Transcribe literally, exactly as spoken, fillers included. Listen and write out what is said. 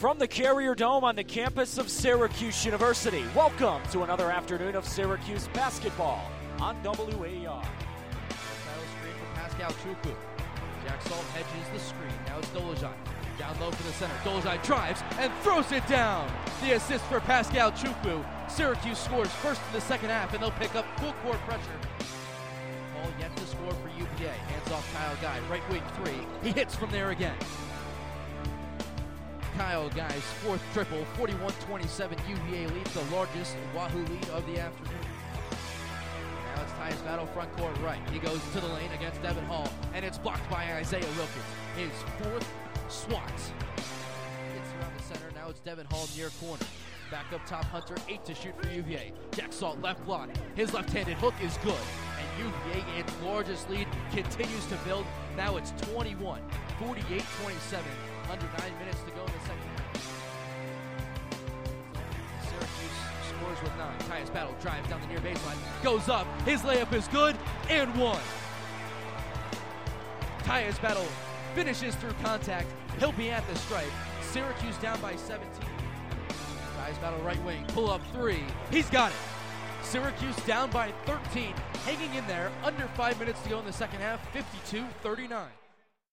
From the Carrier Dome on the campus of Syracuse University, welcome to another afternoon of Syracuse basketball on W A E R. Title screen for Pascal Chukwu. Jack Salt hedges the screen. Now it's Dolezaj. Down low for the center. Dolezaj drives and throws it down. The assist for Pascal Chukwu. Syracuse scores first in the second half, and they'll pick up full court pressure. Ball yet to score for U V A. Hands off Kyle Guy. Right wing three. He hits from there again. Kyle Guy's fourth triple. forty-one twenty-seven U V A leads, the largest Wahoo lead of the afternoon. Now it's Tyus Battle front court right. He goes to the lane against Devin Hall, and it's blocked by Isaiah Wilkins. His fourth swat. It's around the center. Now it's Devin Hall near corner. Back up top, Hunter, eight to shoot for U V A. Jack Salt left block. His left-handed hook is good. And U V A, its largest lead, continues to build. Now it's twenty-one forty-eight twenty-seven. Under nine minutes to go in the second half. Syracuse scores with nine. Tyus Battle drives down the near baseline. Goes up. His layup is good. And one. Tyus Battle finishes through contact. He'll be at the stripe. Syracuse down by seventeen. Tyus Battle right wing. Pull up three. He's got it. Syracuse down by thirteen. Hanging in there. Under five minutes to go in the second half. fifty-two thirty-nine.